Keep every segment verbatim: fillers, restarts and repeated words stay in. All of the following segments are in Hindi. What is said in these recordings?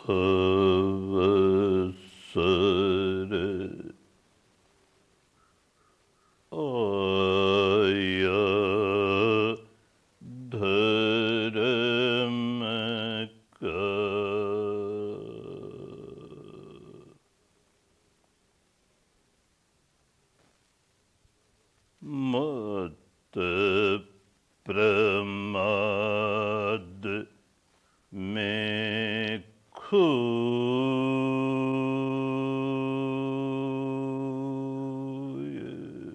अवसर आया धर्म का, मत प्रमाद में खोए,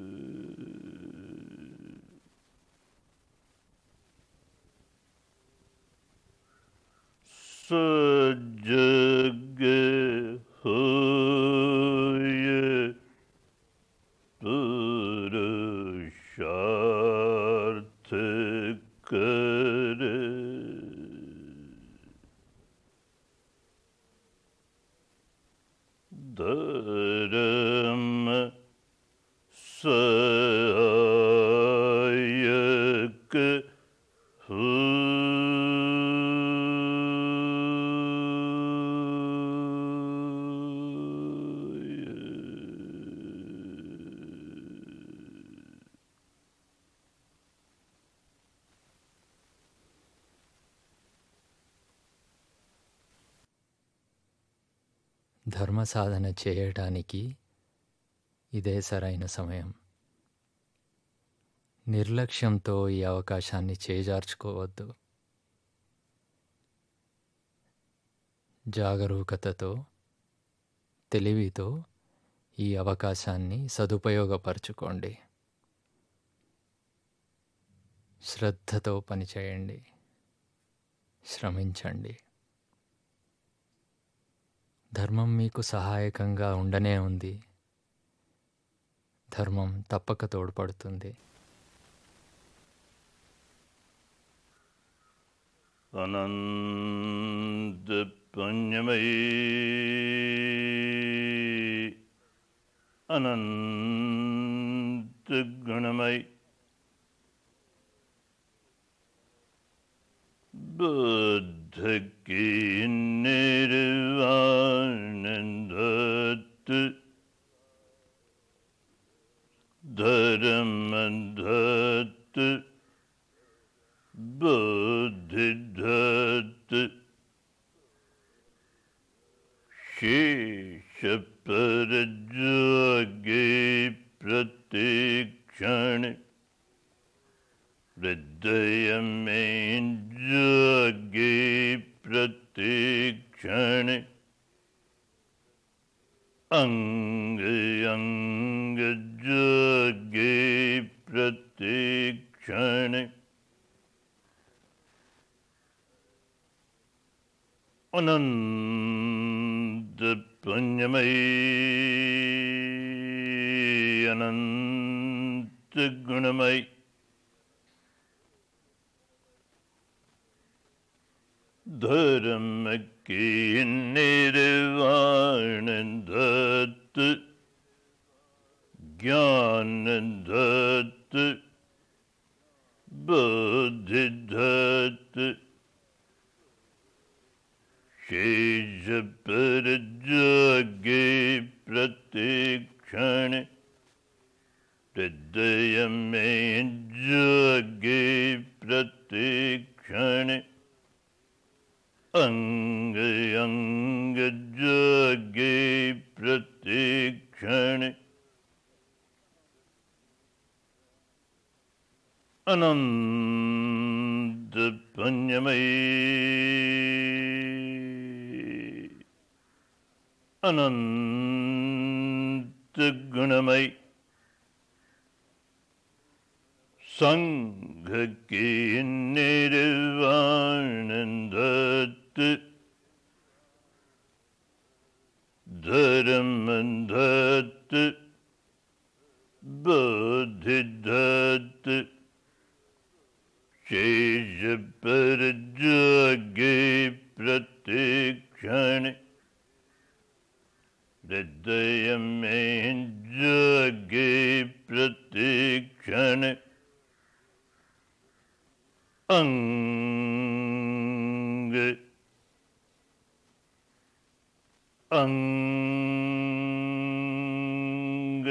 सजग होए पुरुषार्थ करे, धर्म सहायक ధర్మ సాధన చేయటానికి ఇదే సరైన సమయం. నిర్లక్ష్యంతో ఈ అవకాశాన్ని చేజార్చుకోవద్దు. జాగరూకతతో, తెలివితో ఈ అవకాశాన్ని సదుపయోగపరచుకోండి. శ్రద్ధతో పనిచేయండి, శ్రమించండి. ధర్మం మీకు సహాయకంగా ఉండనే ఉంది. ధర్మం తప్పక తోడ్పడుతుంది. अनंत पुण्यमयी अनंत गुणमयी बुद्ध की निर्वाण दत्त धर्म दत्त बुद्धि दत्त शेष पर जागे प्रतिक्षण हृदय में जागे प्रतिक्षण अंग अंग जागे प्रतिक्षण अनंत पुण्यमयी अनंत गुणमयी धर्म की निर्वाण दत्त ज्ञान दत्त बुद्धि दत्त शेष पर जागे प्रतिक्षण हृदय में जागे प्रतिक्षण अंग अंग जागे प्रतिक्षण अनंत पुण्यमयी अनंत गुणमयी संघ की निर्वाण दत्त धर्म दत्त बुद्धि दत्त शेष पर जागे प्रतिक्षण हृदय में जागे प्रतिक्षण अंग अंग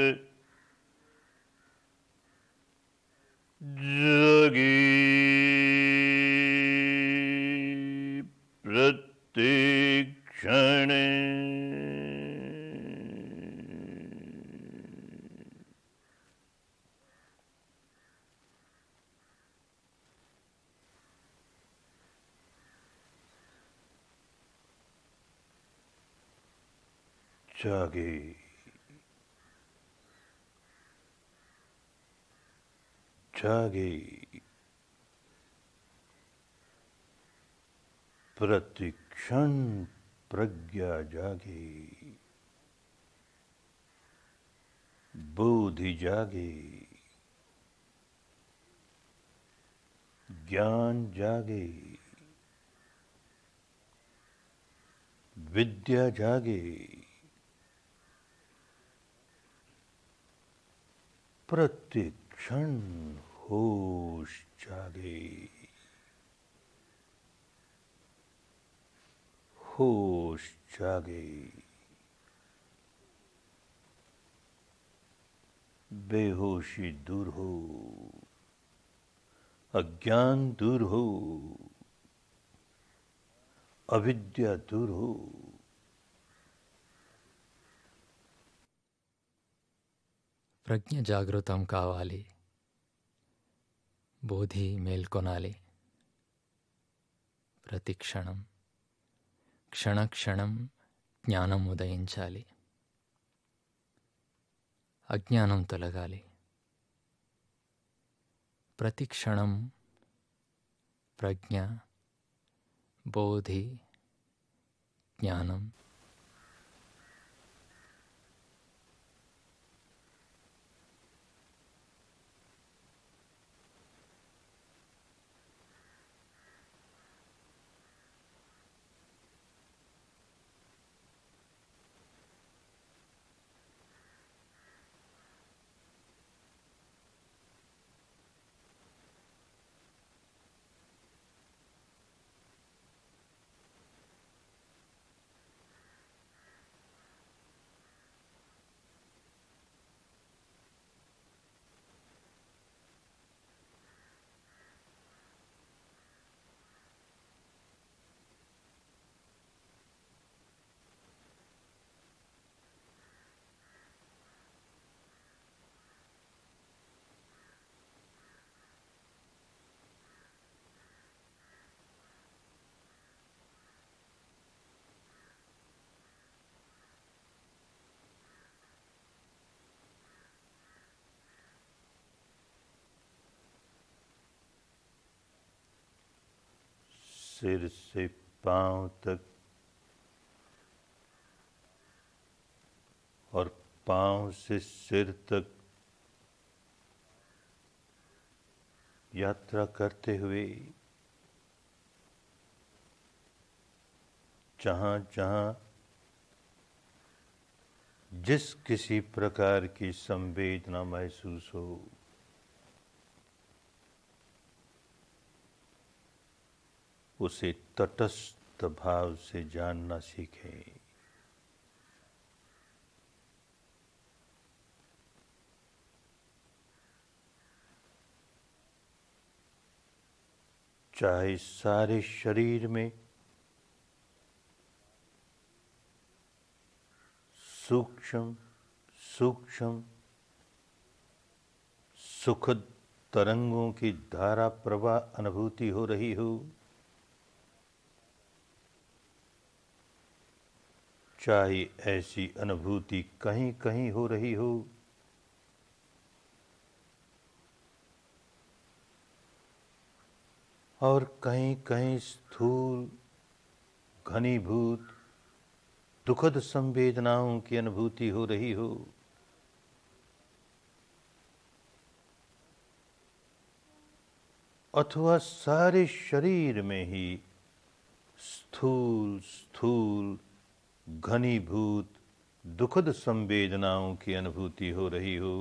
जागे प्रत्येक क्षण जागे जागे प्रतिक्षण प्रज्ञा जागे बुद्धि जागे ज्ञान जागे विद्या जागे प्रत्येक क्षण होश जागे होश जागे बेहोशी दूर हो अज्ञान दूर हो अविद्या दूर हो ప్రజ్ఞ జాగృతం కావాలి, బోధి మేల్కొనాలి. ప్రతి క్షణం క్షణక్షణం జ్ఞానం ఉదయించాలి, అజ్ఞానం తొలగాలి. ప్రతి క్షణం ప్రజ్ఞ బోధి జ్ఞానం सिर से पांव तक और पांव से सिर तक यात्रा करते हुए जहाँ जहाँ जिस किसी प्रकार की संवेदना महसूस हो उसे तटस्थ भाव से जानना सीखें। चाहे सारे शरीर में सूक्ष्म सूक्ष्म सुखद तरंगों की धारा प्रवाह अनुभूति हो रही हो, चाहे ऐसी अनुभूति कहीं कहीं हो रही हो, और कहीं कहीं स्थूल घनीभूत दुखद संवेदनाओं की अनुभूति हो रही हो, अथवा सारे शरीर में ही स्थूल स्थूल घनीभूत दुखद संवेदनाओं की अनुभूति हो रही हो,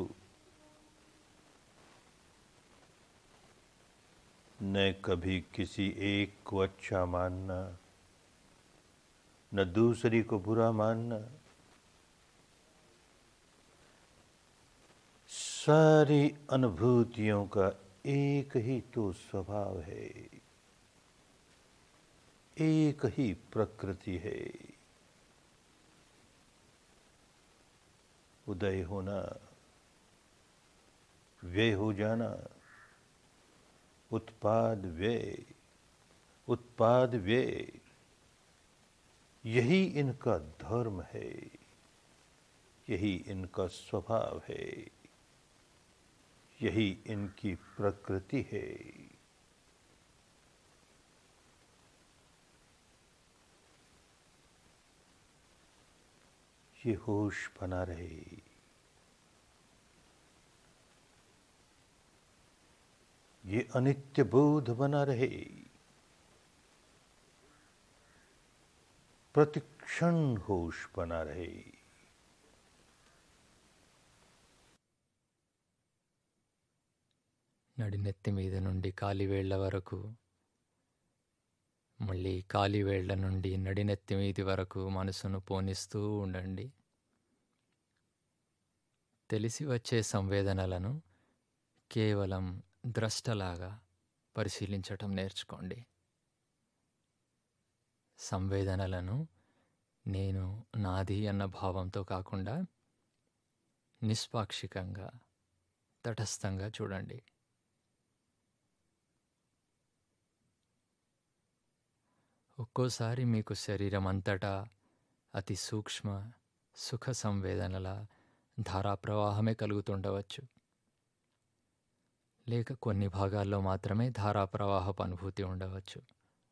न कभी किसी एक को अच्छा मानना, न दूसरी को बुरा मानना। सारी अनुभूतियों का एक ही तो स्वभाव है, एक ही प्रकृति है। उदय होना, व्यय हो जाना, उत्पाद व्यय, उत्पाद व्यय, यही इनका धर्म है, यही इनका स्वभाव है, यही इनकी प्रकृति है। ये होश बना रहे, ये अनित्य बोध बना रहे, प्रतिक्षण होश बना रहे। నడినెత్తి మీద నుండి కాలివేళ్ల వరకు, మళ్ళీ కాలివేళ్ల నుండి నడినెత్తి మీది వరకు మనసును పోనిస్తూ ఉండండి. తెలిసి వచ్చే సంవేదనలను కేవలం ద్రష్టలాగా పరిశీలించటం నేర్చుకోండి. సంవేదనలను నేను, నాది అన్న భావంతో కాకుండా నిష్పాక్షికంగా, తటస్థంగా చూడండి. ఒక్కోసారి మీకు శరీరం అంతటా అతి సూక్ష్మ సుఖ సంవేదనల ధారాప్రవాహమే కలుగుతుండవచ్చు, లేక కొన్ని భాగాల్లో మాత్రమే ధారాప్రవాహపు అనుభూతి ఉండవచ్చు.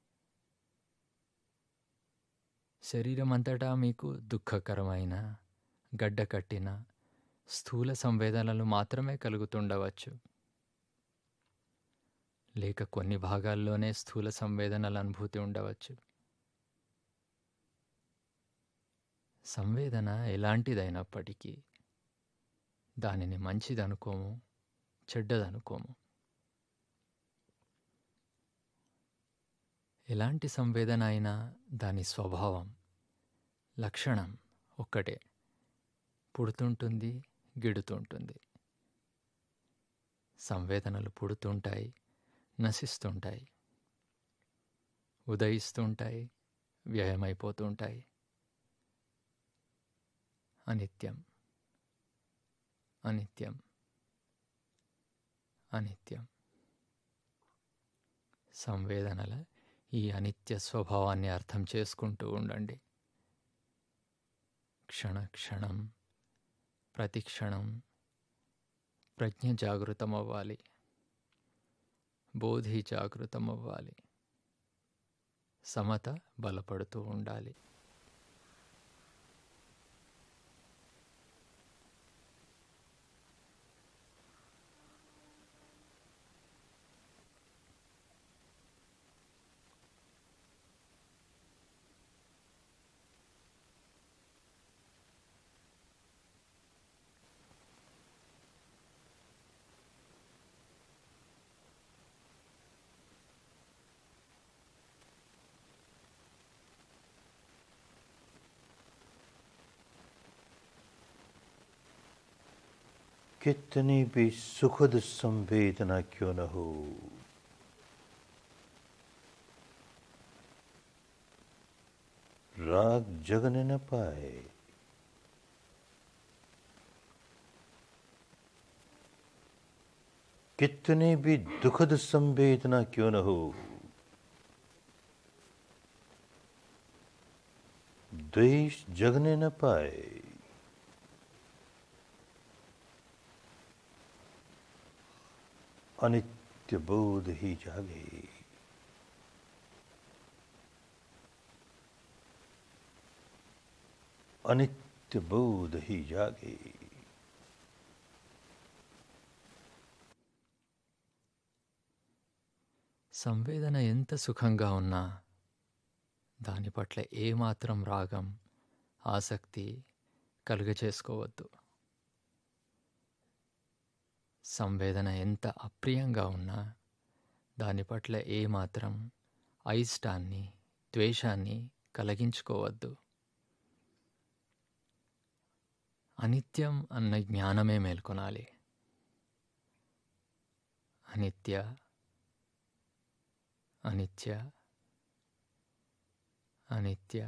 శరీరం అంతటా మీకు దుఃఖకరమైన, గడ్డకట్టిన స్థూల సంవేదనలు మాత్రమే కలుగుతుండవచ్చు, లేక కొన్ని భాగాల్లోనే స్థూల సంవేదనల అనుభూతి ఉండవచ్చు. సంవేదన ఎలాంటిదైనప్పటికీ దానిని మంచిదనుకోము, చెడ్డదనుకోము. ఎలాంటి సంవేదన అయినా దాని స్వభావం, లక్షణం ఒక్కటే, పుడుతుంటుంది, గిడుతుంటుంది. సంవేదనలు పుడుతుంటాయి, నశిస్తుంటాయి, ఉదయిస్తుంటాయి, వ్యయమైపోతుంటాయి. అనిత్యం, అనిత్యం, అనిత్యం. సంవేదనల ఈ అనిత్య స్వభావాన్ని అర్థం చేసుకుంటూ ఉండండి. క్షణ క్షణం, ప్రతి క్షణం ప్రజ్ఞ జాగృతమవ్వాలి, బోధి జాగృతమవ్వాలి, సమత బలపడుతూ ఉండాలి. कितनी भी सुखद संवेदना क्यों न हो, राग जगने न पाए। कितनी भी दुखद संवेदना क्यों न हो, द्वेष जगने न पाए। अनित्य बोध ही जागे, अनित्य बोध ही जागे। సంవేదన ఎంత సుఖంగా ఉన్నా దాని పట్ల ఏమాత్రం రాగం, ఆసక్తి కలుగచేసుకోవద్దు. సంవేదన ఎంత అప్రియంగా ఉన్నా దాని పట్ల ఏమాత్రం అయిష్టాన్ని, ద్వేషాన్ని కలిగించుకోవద్దు. అనిత్యం అన్న జ్ఞానమే మేల్కొనాలి. అనిత్య అనిత్య అనిత్య.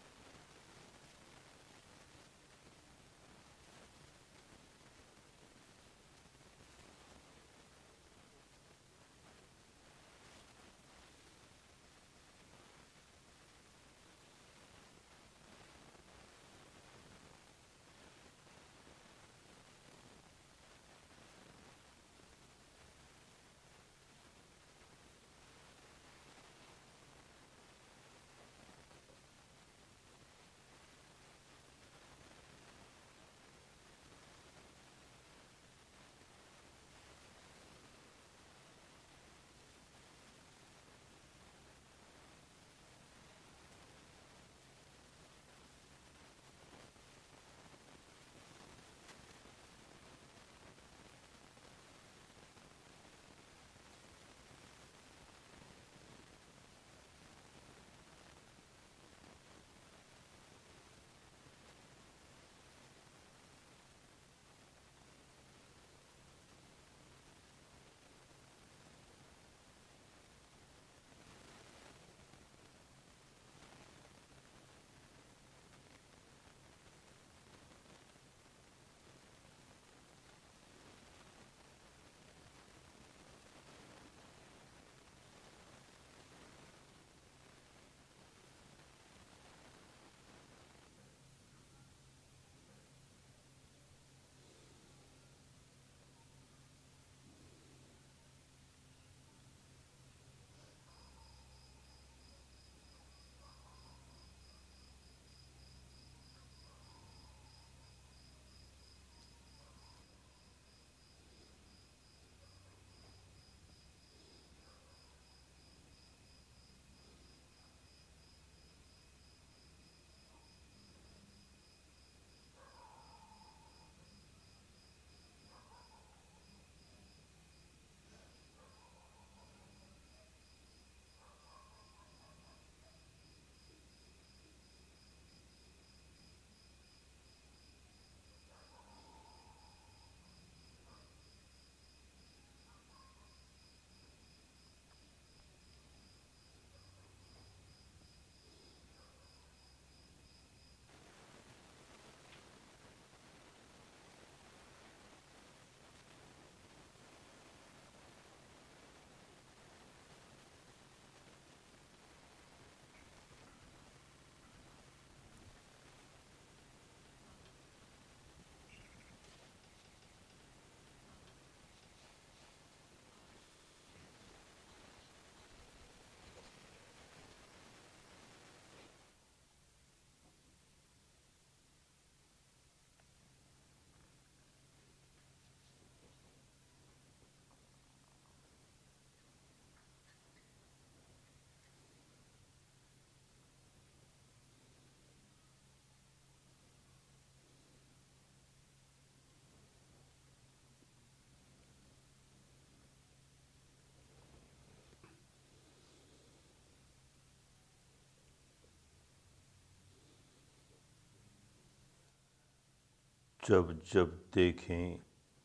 जब जब देखें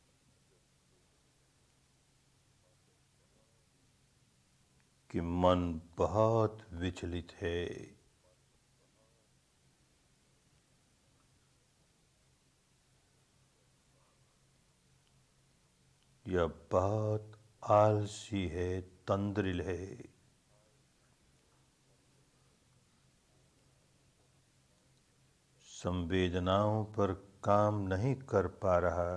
कि मन बहुत विचलित है, या बहुत आलसी है, तंद्रिल है, संवेदनाओं पर काम नहीं कर पा रहा,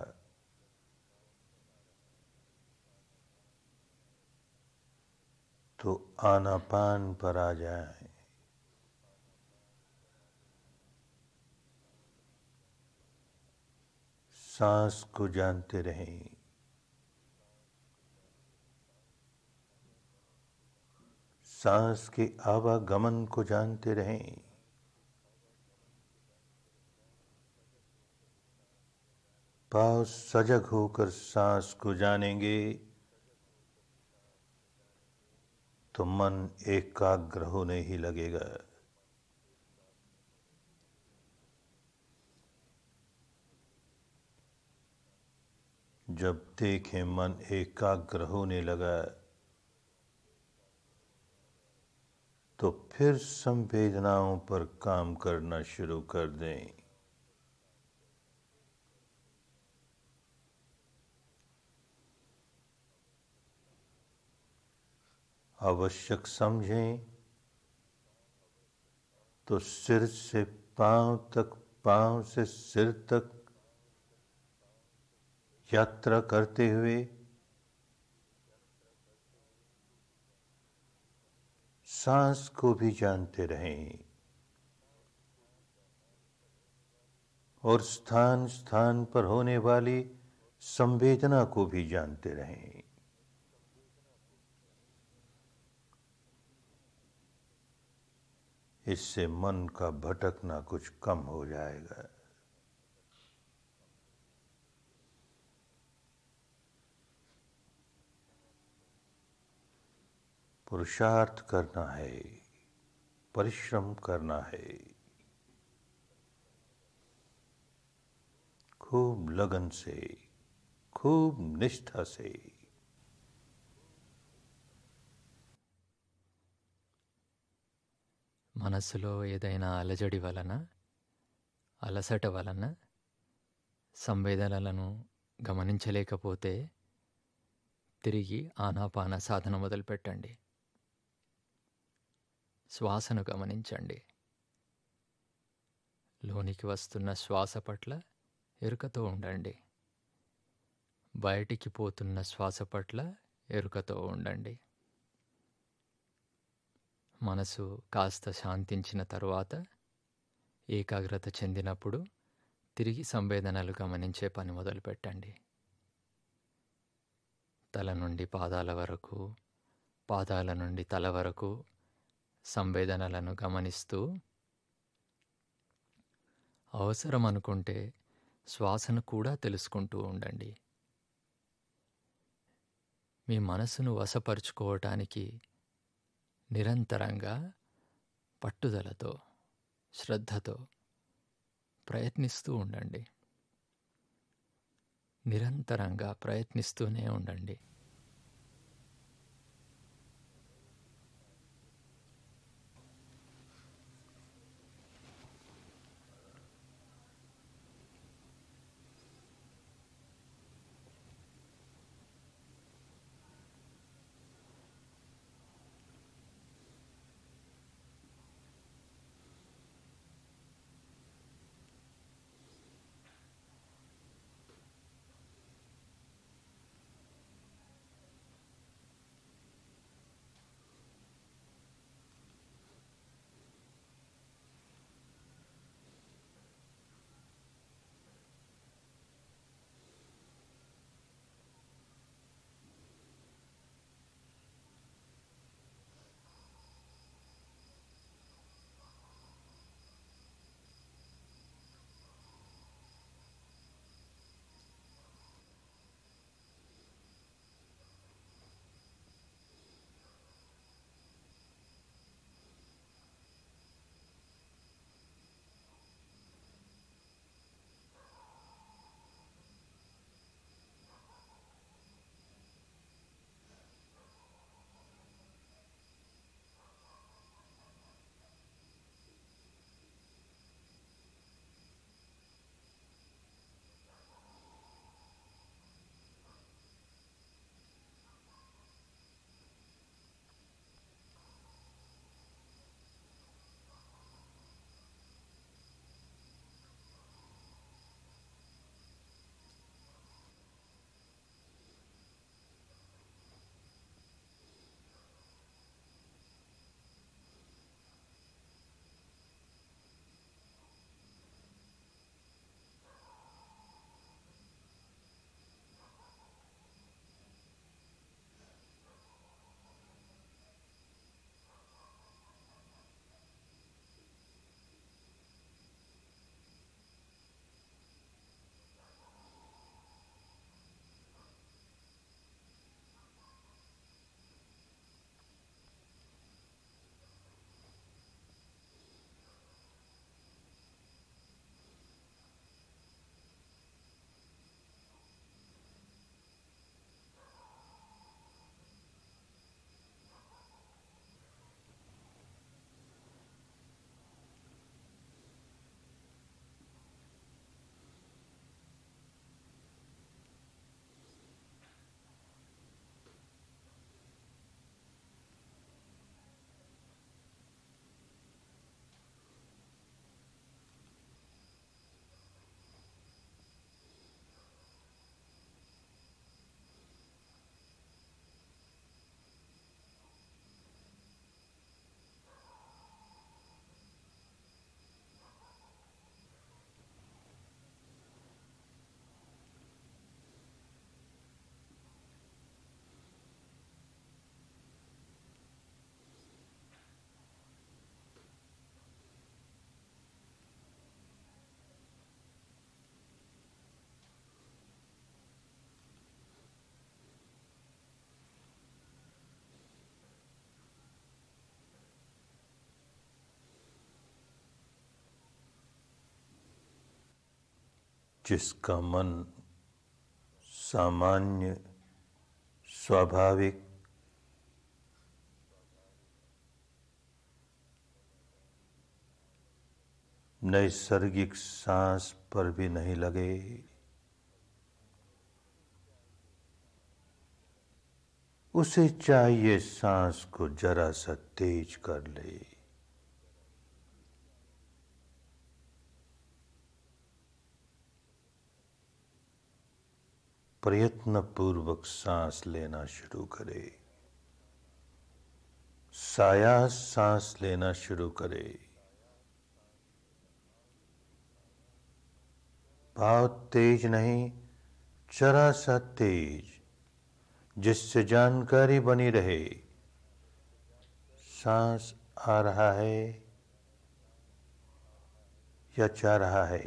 तो आनापान पर आ जाए। सांस को जानते रहें, सांस के आवागमन को जानते रहें। पास सजग होकर सांस को जानेंगे तो मन एकाग्र होने ही लगेगा। जब देखें मन एकाग्र होने लगा तो फिर संवेदनाओं पर काम करना शुरू कर दें। आवश्यक समझें तो सिर से पांव तक, पांव से सिर तक यात्रा करते हुए सांस को भी जानते रहें और स्थान स्थान पर होने वाली संवेदना को भी जानते रहें। इससे मन का भटकना कुछ कम हो जाएगा। पुरुषार्थ करना है, परिश्रम करना है, खूब लगन से, खूब निष्ठा से। మనసులో ఏదైనా అలజడి వలన, అలసట వలన సంవేదనలను గమనించలేకపోతే తిరిగి ఆనాపాన సాధన మొదలుపెట్టండి. శ్వాసను గమనించండి. లోనికి వస్తున్న శ్వాస పట్ల ఎరుకతో ఉండండి. బయటికి పోతున్న శ్వాస పట్ల ఎరుకతో ఉండండి. మనసు కాస్త శాంతించిన తరువాత, ఏకాగ్రత చెందినప్పుడు తిరిగి సంవేదనలు గమనించే పని మొదలుపెట్టండి. తల నుండి పాదాల వరకు, పాదాల నుండి తల వరకు సంవేదనలను గమనిస్తూ, అవసరం అనుకుంటే శ్వాసను కూడా తెలుసుకుంటూ ఉండండి. మీ మనసును వశపరుచుకోవటానికి నిరంతరంగా పట్టుదలతో, శ్రద్ధతో ప్రయత్నిస్తూ ఉండండి. నిరంతరంగా ప్రయత్నిస్తూనే ఉండండి. जिसका मन सामान्य, स्वाभाविक, नैसर्गिक सांस पर भी नहीं लगे, उसे चाहिए सांस को जरा सा तेज कर ले। प्रयत्न पूर्वक सांस लेना शुरू करे, सायास सांस लेना शुरू करे। बहुत तेज नहीं, जरा सा तेज, जिससे जानकारी बनी रहे सांस आ रहा है या जा रहा है।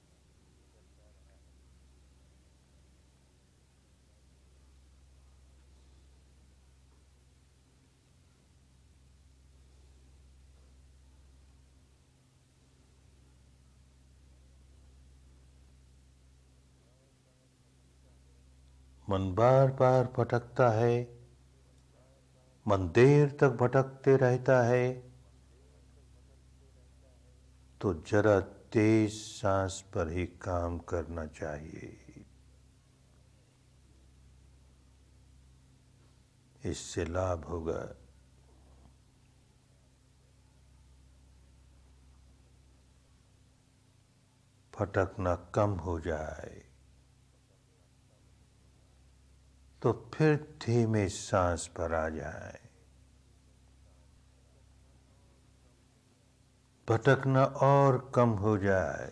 मन बार बार भटकता है, मन देर तक भटकते रहता है, तो जरा तेज सांस पर ही काम करना चाहिए। इससे लाभ होगा। भटकना कम हो जाए तो फिर धीमे सांस पर आ जाए। भटकना और कम हो जाए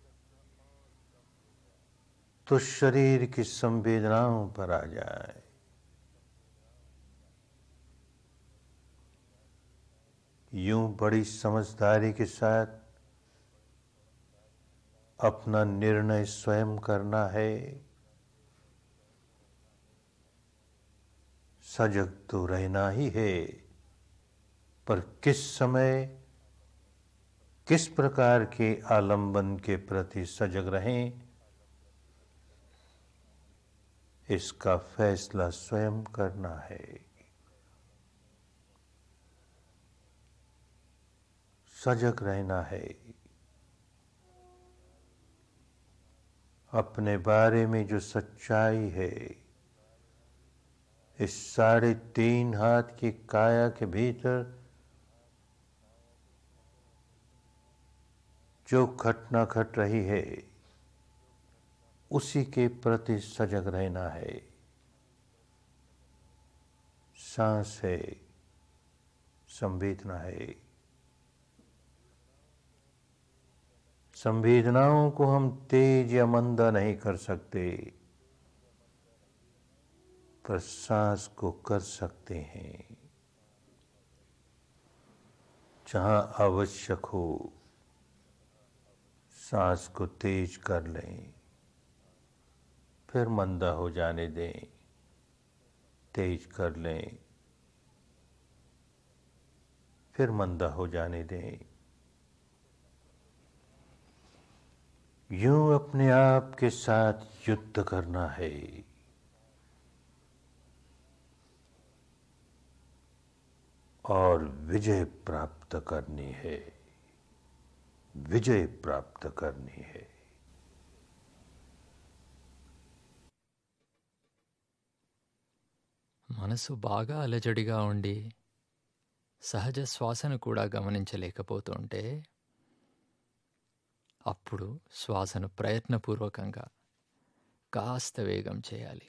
तो शरीर की संवेदनाओं पर आ जाए। यूं बड़ी समझदारी के साथ अपना निर्णय स्वयं करना है। सजग तो रहना ही है, पर किस समय, किस प्रकार के आलंबन के प्रति सजग रहें, इसका फैसला स्वयं करना है। सजग रहना है। अपने बारे में जो सच्चाई है, इस साढ़े तीन हाथ की काया के भीतर जो घटना घट रही है, उसी के प्रति सजग रहना है। सांस है, संवेदना है। संवेदनाओं को हम तेज या मंदा नहीं कर सकते, पर सांस को कर सकते हैं। जहां आवश्यक हो, सांस को तेज कर लें, फिर मंदा हो जाने दें, तेज कर लें, फिर मंदा हो जाने दें। यूं अपने आप के साथ युद्ध करना है। और विजय प्राप्त करनी है। विजय प्राप्त करनी है। మనసు బాగా అలజడిగా ఉండి సహజ శ్వాసను కూడా గమనించలేకపోతుంటే అప్పుడు శ్వాసను ప్రయత్నపూర్వకంగా కాస్త వేగం చేయాలి.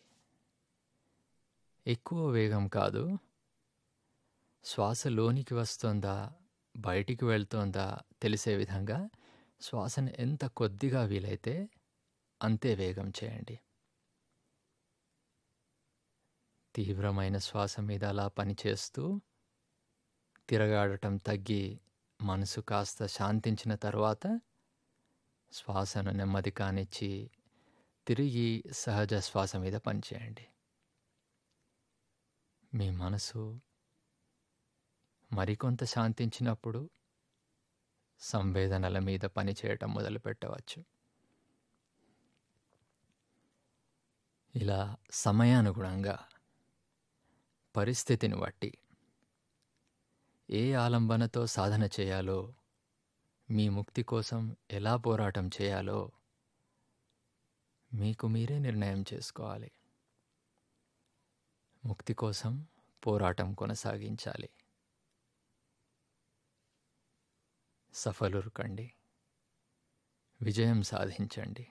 ఎక్కువ వేగం కాదు. శ్వాస లోనికి వస్తోందా, బయటికి వెళ్తోందా తెలిసే విధంగా శ్వాసను ఎంత కొద్దిగా వీలైతే అంతే వేగం చేయండి. తీవ్రమైన శ్వాస మీద అలా పనిచేస్తూ తిరగాడటం తగ్గి మనసు కాస్త శాంతించిన తర్వాత శ్వాసను నెమ్మది కానిచ్చి తిరిగి సహజ శ్వాస మీద పనిచేయండి. మీ మనసు మరికొంత శాంతించినప్పుడు సంవేదనల మీద పనిచేయటం మొదలుపెట్టవచ్చు. ఇలా సమయానుగుణంగా పరిస్థితిని బట్టి ఏ ఆలంబనతో సాధన చేయాలో, మీ ముక్తి కోసం ఎలా పోరాటం చేయాలో మీకు మీరే నిర్ణయం చేసుకోవాలి. ముక్తి కోసం పోరాటం కొనసాగించాలి. సఫలురు కండి, విజయం సాధించండి.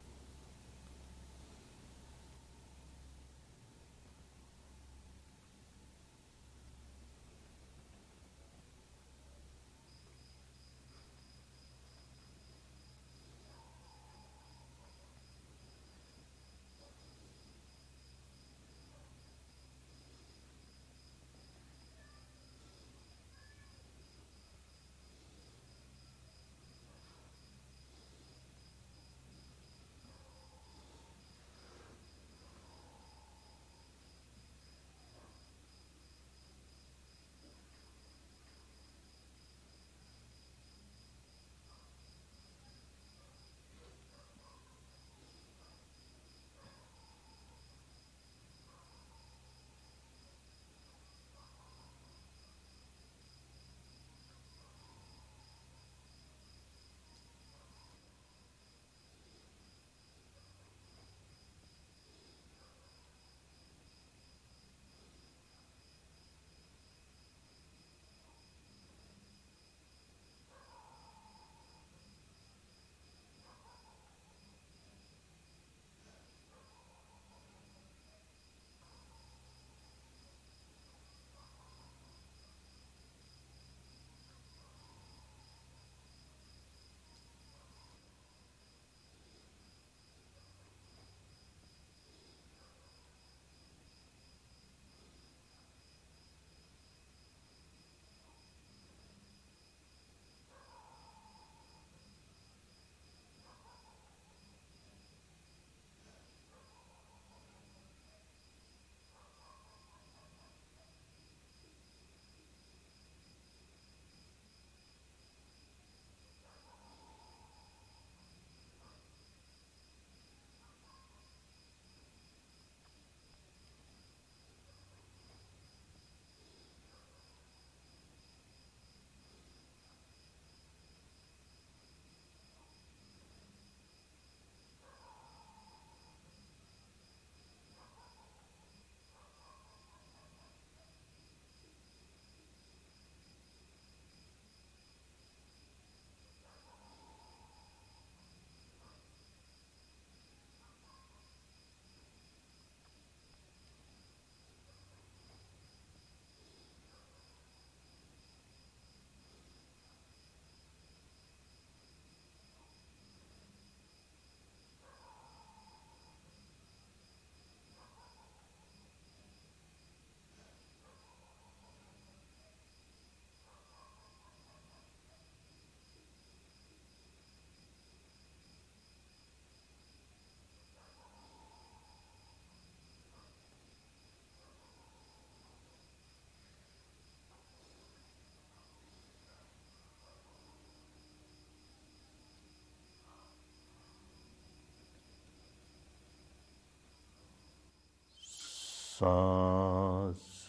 सांस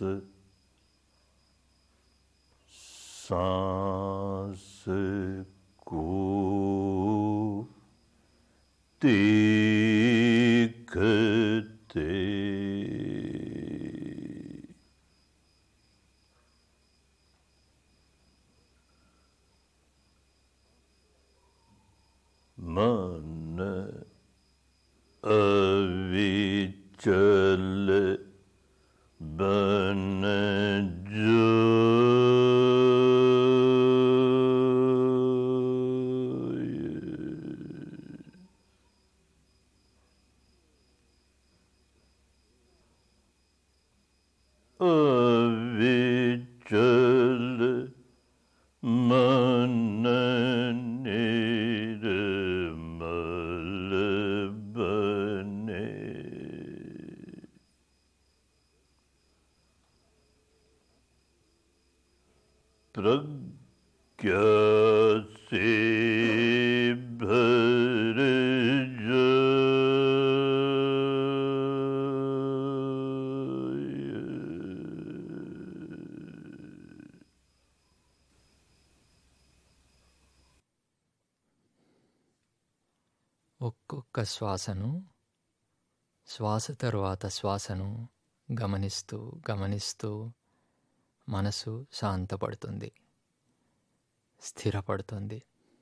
सांस को देखते मन अविचल बन अविचल मन निर्मल बने प्रज्ञा से भर जाए ఒక్కొక్క శ్వాసను, శ్వాస తరువాత శ్వాసను గమనిస్తూ గమనిస్తూ మనసు శాంతపడుతుంది, స్థిరపడుతుంది.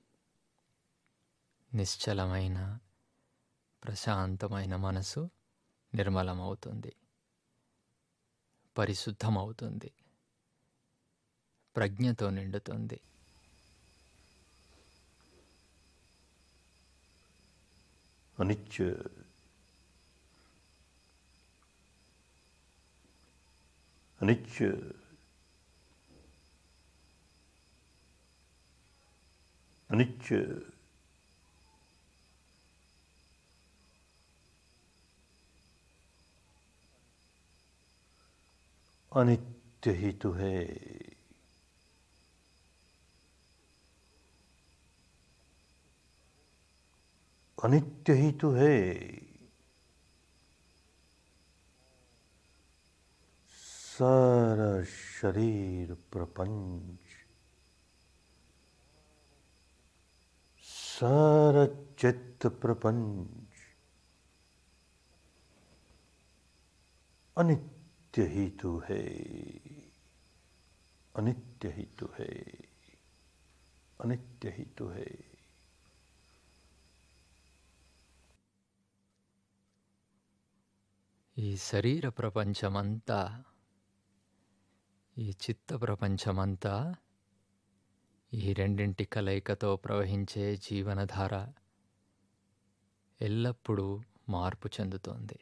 నిశ్చలమైన ప్రశాంతమైన మనసు నిర్మలమవుతుంది, పరిశుద్ధమవుతుంది, ప్రజ్ఞతో నిండుతుంది. अनिच्च अनिच्च अनिच्च अनित्य ही तो है। अनित्य ही तो है। सारा शरीर प्रपंच, सारा चित्त प्रपंच अनित्य ही तो है, अनित्य ही तो है, अनित्य ही तो है। ఈ శరీర ప్రపంచమంతా, ఈ చిత్త ప్రపంచమంతా ఈ రెండింటి కలయికతో ప్రవహించే జీవనధార ఎల్లప్పుడూ మార్పు చెందుతోంది,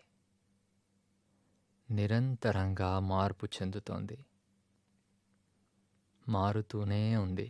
నిరంతరంగా మార్పు చెందుతోంది, మారుతూనే ఉంది.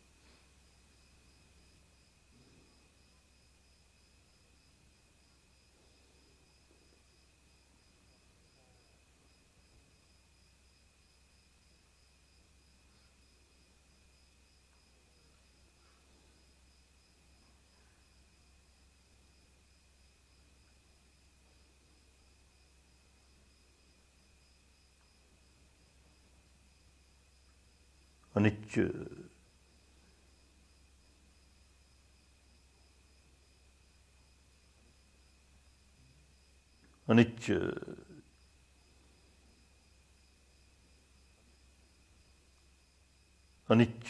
अनिच्च अनिच्च अनिच्च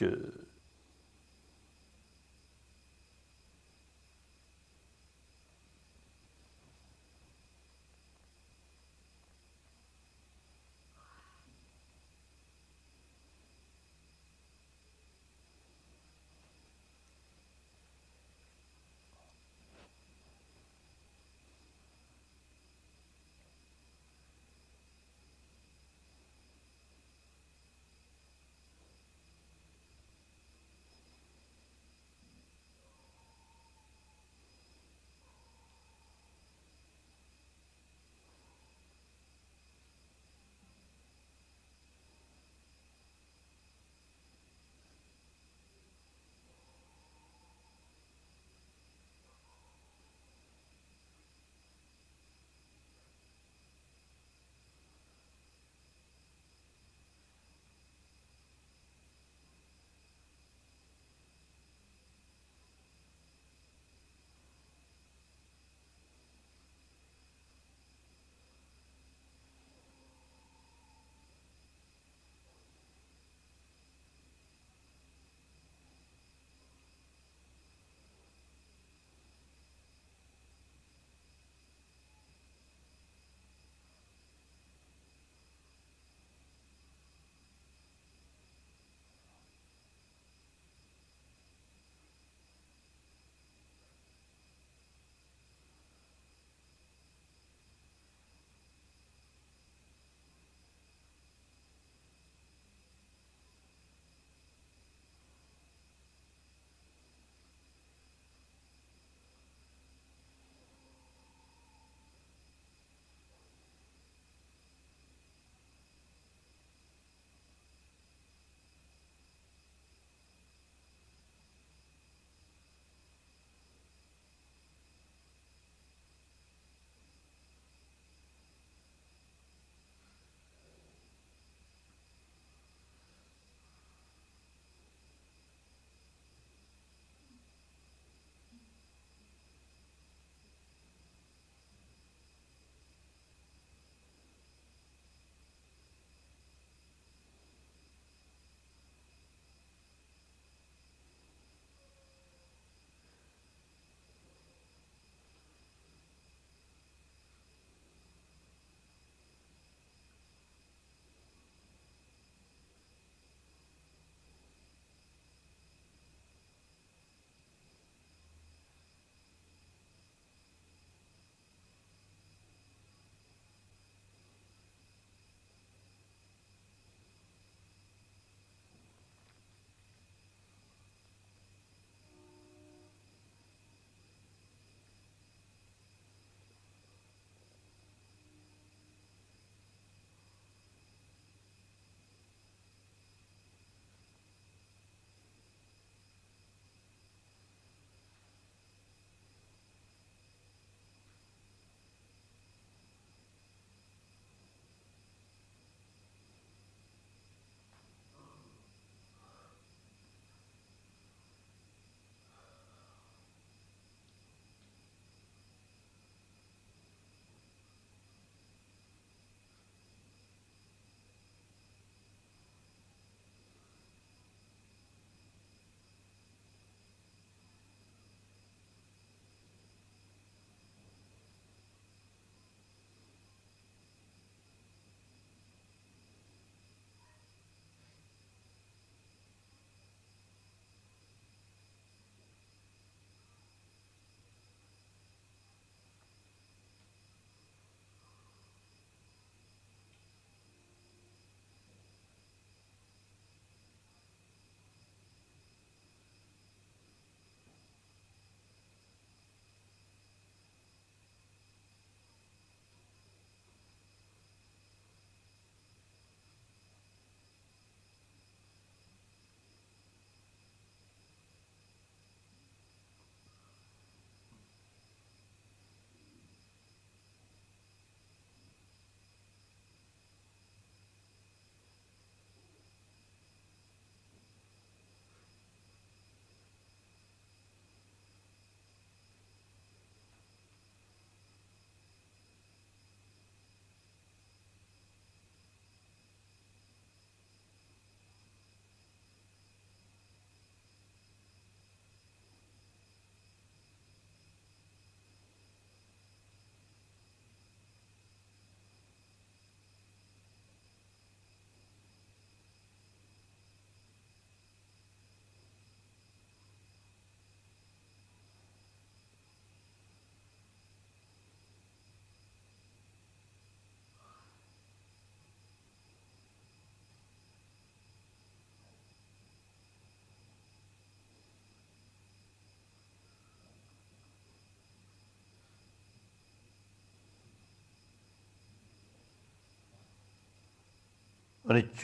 अनिच्च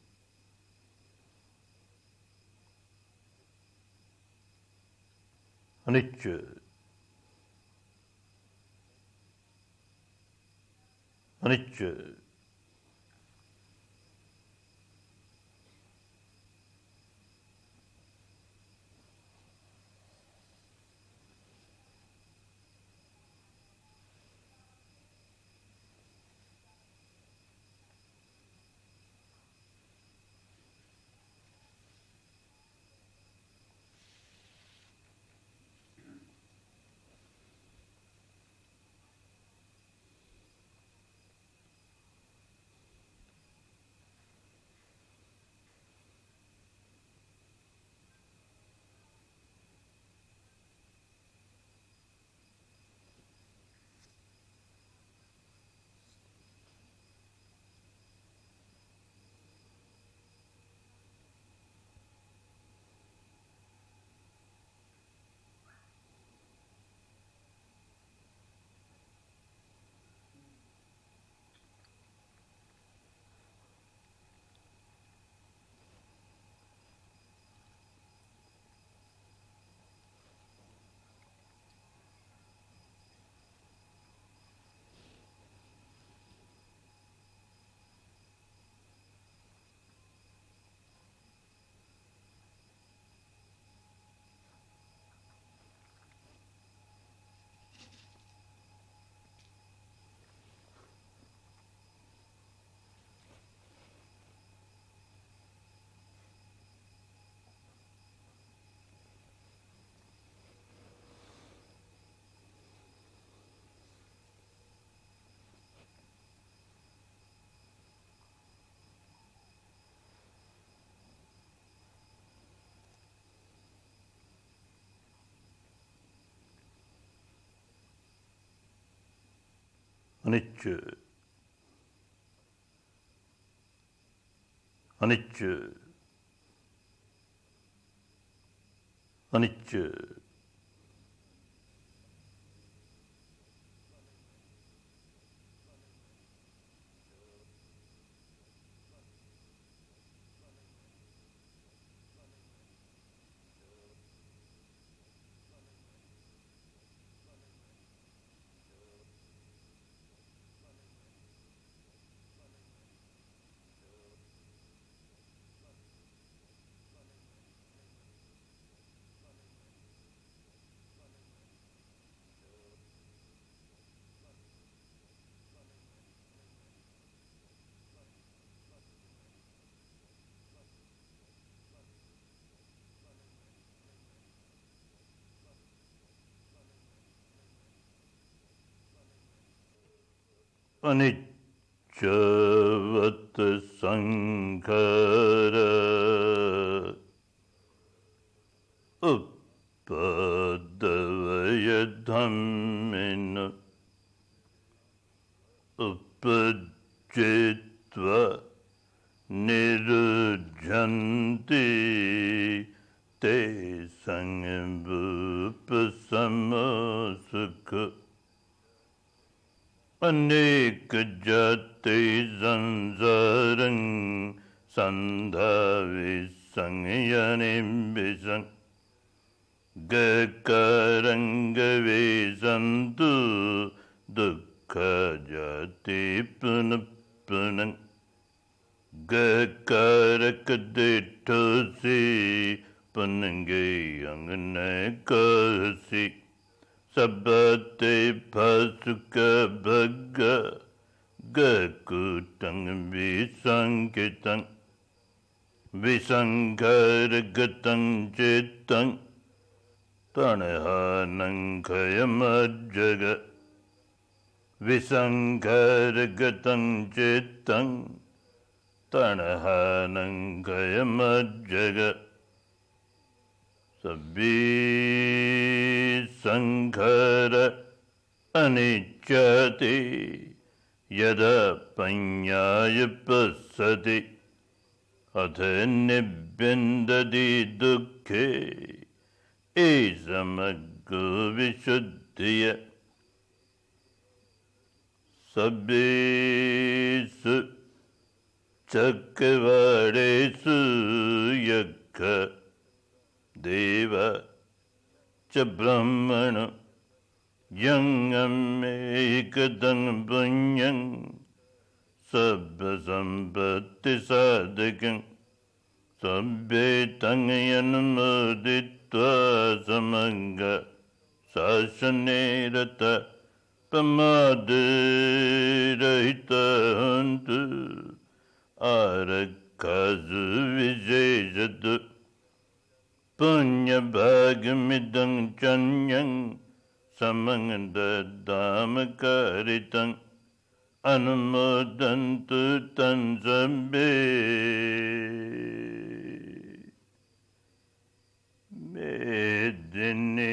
अनिच्च अनिच्च अनिच्च अनिच्च अनिच्च अनिच्चवत् संखरा उपद्रवय धम्मेन उपजेत्वा निरुध्यन्ति ते संभूपसमसुख अनेक जाते संसारं संधाविसंयनिं विसं गकारंगवेसन्तु दुःख जाति पुनः पुनः गकारक दिठोसि पुनंगे अंगने कहसि सबते फसुक भग गकुटंग विसंकितं विसंखरगतं चित्तं तणहानं खयमज्जग विसंखरगतं चित्तं तणहानं खयमज्जग सभी संखर अनिच्चति यदा पඤ्ඤाय पश्यति अथ निब्बिन्दति दुःखे एषमग्गो विशुद्धिय सब्बेषु चक्रवारेषु यक्ष देव च ब्रह्मण यङ्गमेकदं पुण्यं सर्वसम्पत्तिसाधकं सभ्येतं यन्मुदित्वा समङ्ग शासने रत प्रमादरहितन्तु आरक्षासु विशेषतु पुण्यभागमिदं चन्यं समङ्गदामकारितं अनुमोदन्तु तं सर्वे मेदिनी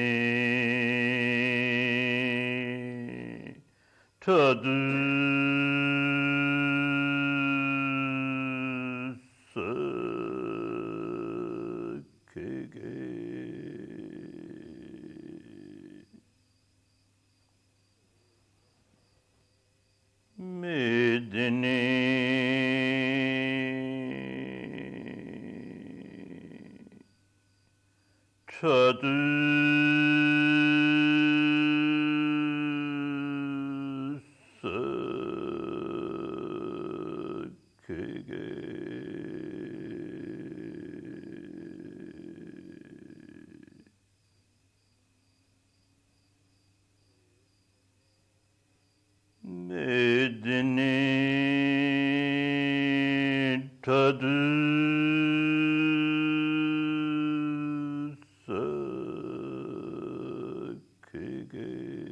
तदु मेदिनी तदु मेदिनी तदु सखिगे।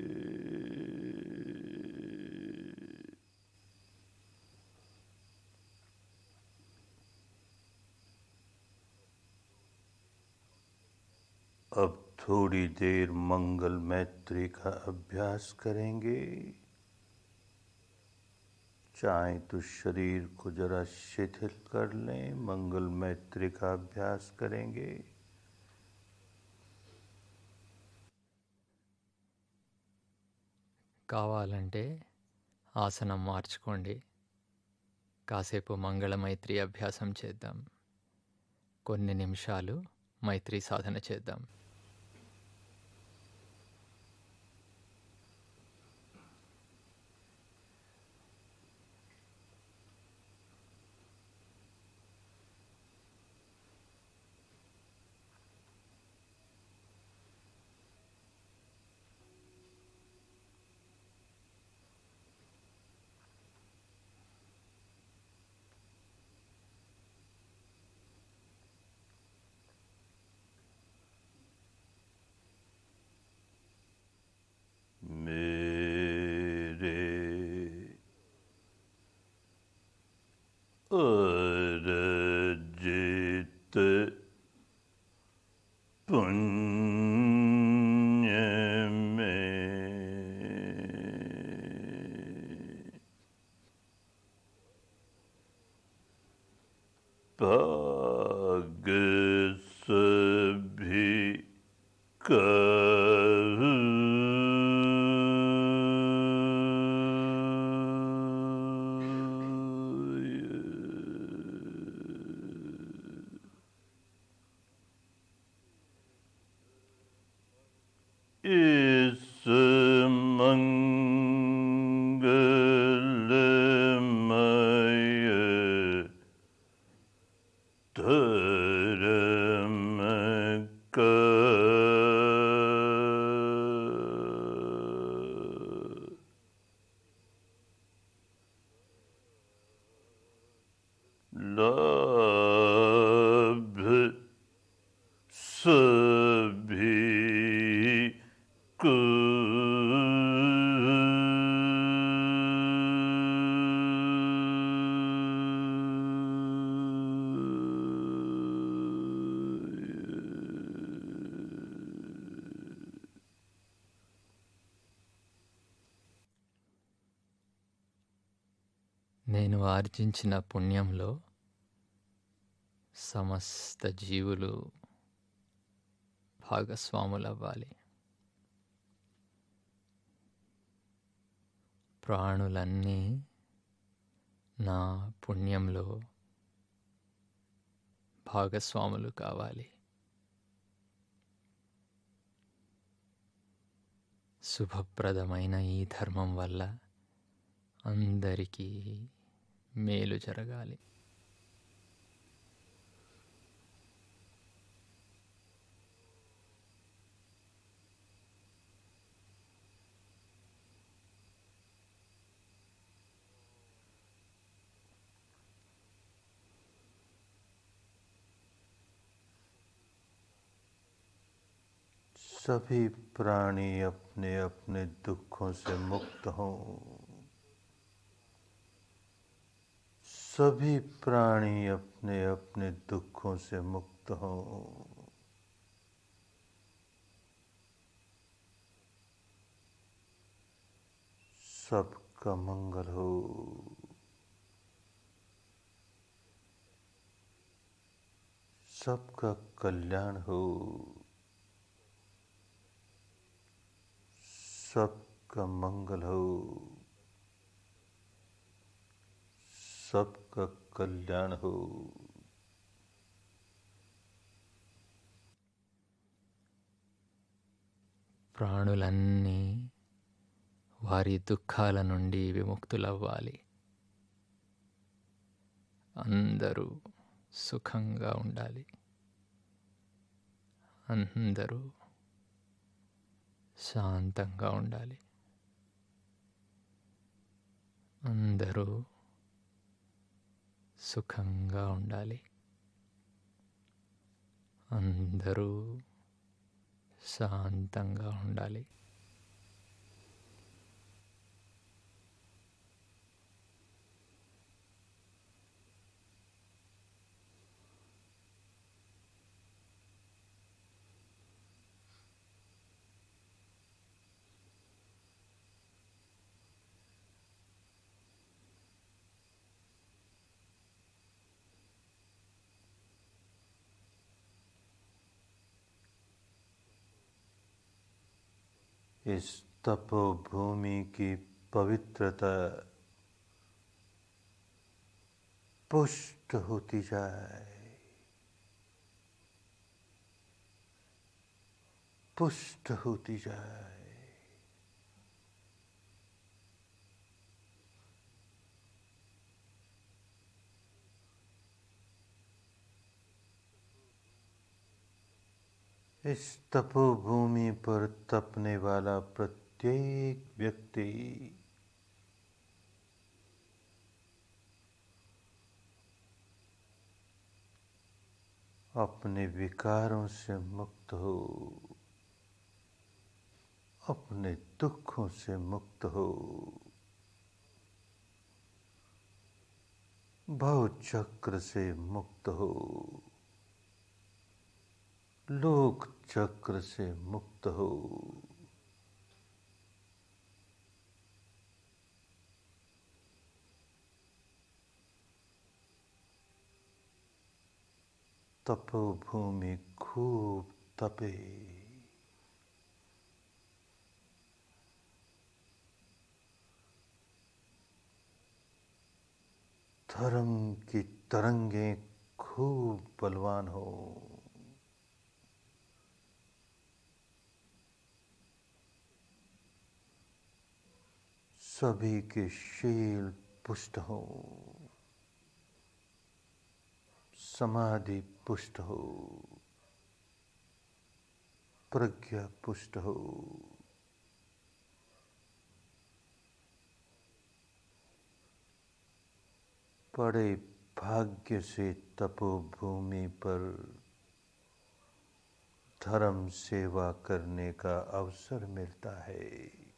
अब थोड़ी देर मंगल मैत्री का अभ्यास करेंगे। चाहे तो शरीर को जरा शिथिल कर लें, मंगल मैत्री का अभ्यास करेंगे। కావాలంటే ఆసనం మార్చుకోండి. కాసేపు మంగళ మైత్రి అభ్యాసం చేద్దాం. కొన్ని నిమిషాలు మైత్రి సాధన చేద్దాం. मेरे अर्जित पुण्य में भाग सभी का इस मंगलमय धर्म का लाभ सभी को నేను ఆర్జించిన పుణ్యంలో సమస్త జీవులు భాగస్వాములవ్వాలి. ప్రాణులన్నీ నా పుణ్యంలో భాగస్వాములు కావాలి. శుభప్రదమైన ఈ ధర్మం వల్ల అందరికీ మేలు జరగాలి. सभी प्राणी अपने अपने दुखों से मुक्त हों। सभी प्राणी अपने अपने दुखों से मुक्त हों। सबका मंगल हो। सबका कल्याण हो। सबका मंगल हो। सबका कल्याण हो। ప్రాణులన్నీ వారి దుఃఖాల నుండి విముక్తులవ్వాలి. అందరూ సుఖంగా ఉండాలి. అందరూ శాంతంగా ఉండాలి. అందరూ సుఖంగా ఉండాలి. అందరూ శాంతంగా ఉండాలి. इस तपोभूमि की पवित्रता पुष्ट होती जाए, पुष्ट होती जाए। इस तपोभूमि पर तपने वाला प्रत्येक व्यक्ति अपने विकारों से मुक्त हो, अपने दुखों से मुक्त हो, भव चक्र से मुक्त हो, लोक चक्र से मुक्त हो। तपोभूमि खूब तपे, धर्म की तरंगें खूब बलवान हो, सभी के शील पुष्ट हो, समाधि पुष्ट हो, प्रज्ञा पुष्ट हो। बड़े भाग्य से तपोभूमि पर धर्म सेवा करने का अवसर मिलता है।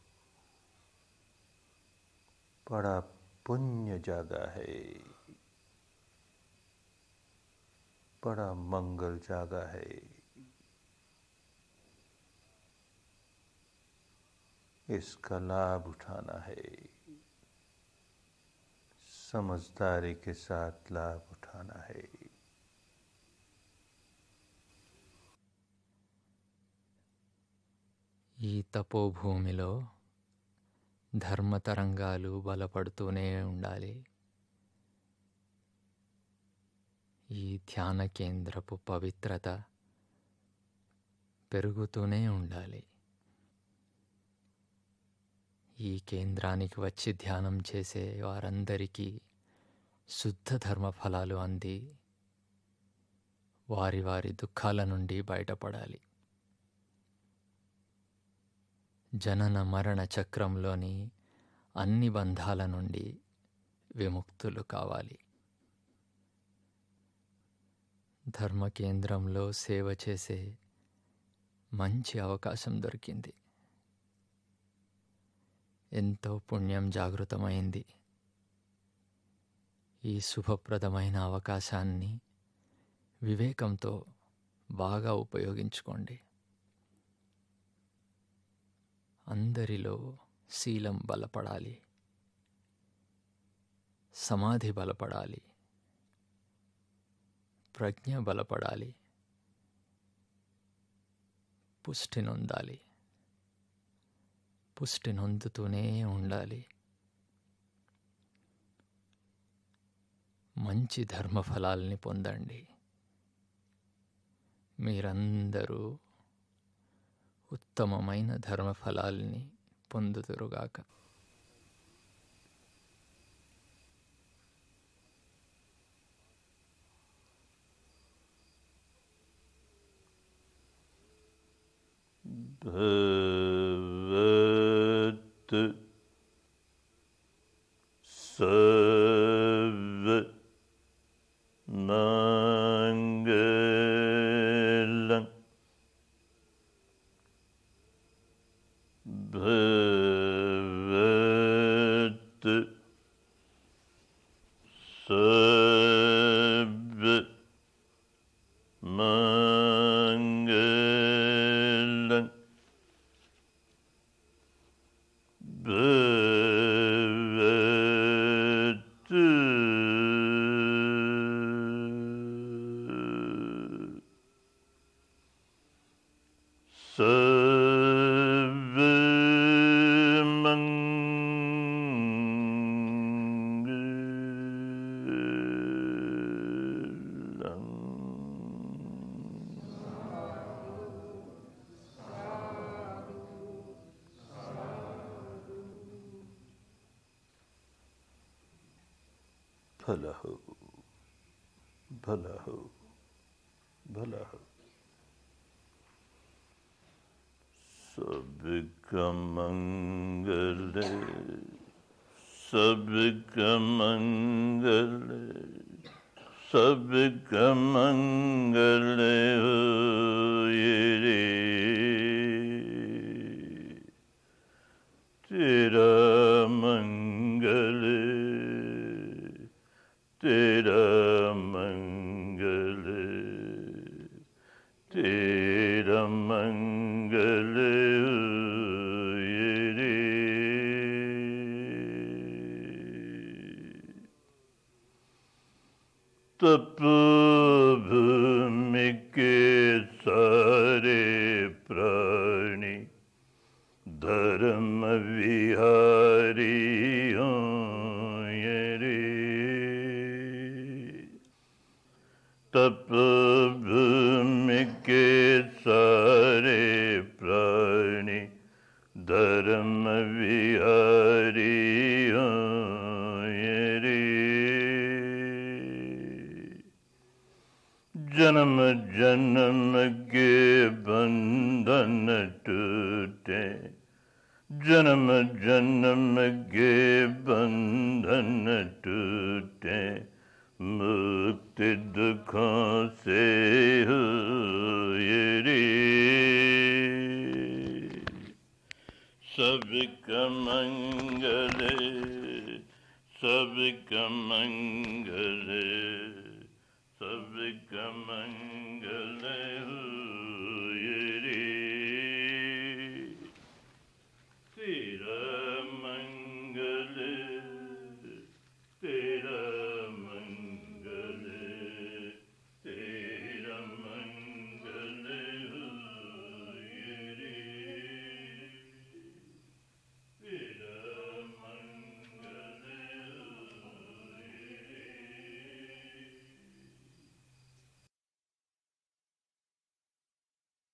बड़ा पुण्य जागा है, बड़ा मंगल जागा है। इसका लाभ उठाना है, समझदारी के साथ लाभ उठाना है। ఈ తపోభూమిలో ధర్మ తరంగాలు బలపడుతూనే ఉండాలి. ఈ ధ్యాన కేంద్రపు పవిత్రత పెరుగుతూనే ఉండాలి. ఈ కేంద్రానికి వచ్చి ధ్యానం చేసే వారందరికీ శుద్ధ ధర్మ ఫలాలు అంది వారి వారి దుఃఖాల నుండి బయటపడాలి. జనన మరణ చక్రంలోని అన్ని బంధాల నుండి విముక్తులు కావాలి. ధర్మ కేంద్రంలో సేవ చేసే మంచి అవకాశం దొరికింది. ఎంతో పుణ్యం జాగృతమైంది. ఈ శుభప్రదమైన అవకాశాన్ని వివేకంతో బాగా ఉపయోగించుకోండి. అందరిలో శీలం బలపడాలి, సమాధి బలపడాలి, ప్రజ్ఞ బలపడాలి, పుష్టి నొందాలి, పుష్టి నొందుతూనే ఉండాలి. మంచి ధర్మఫలాల్ని పొందండి. మీరందరూ ఉత్తమమైన ధర్మఫలాల్ని పొందుతురుగాక. भवतु सर्वमङ्गलं भवतु सर्वमङ्गलं भवतु भला हो, भला हो, भला हो। सबका मंगल, सबका मंगल, सबका मंगल होए रे। तेरा मंगल, तेरा मंगल, तेरा मंगल होए रे। तपोभूमि के सारे प्राणी धर्म विहारी होए रे। तपोभूमि के सारे प्राणी धर्म विहारी होए रे। जन्म जन्म के बंधन टूटे, जन्म जन्म के बंधन टूटे, मुक्ति दुखों से होए रे। सबका मंगल, सबका मंगल, सबका मंगल।